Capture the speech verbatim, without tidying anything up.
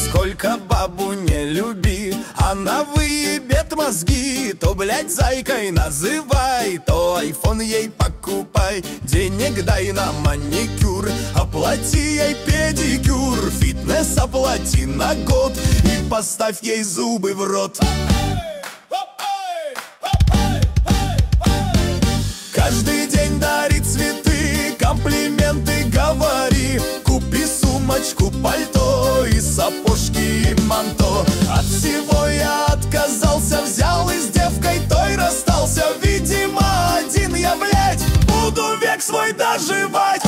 Сколько бабу не люби, она выебет мозги. То, блядь, зайкой называй, то айфон ей покупай. Денег дай на маникюр, оплати ей педикюр. Фитнес оплати на год и поставь ей зубы в рот. Каждый день дари цветы, комплименты говори. Купи сумочку, пальто и сапожки и манто. От всего я отказался, взял и с девкой той расстался. Видимо, один я, блядь, буду век свой доживать.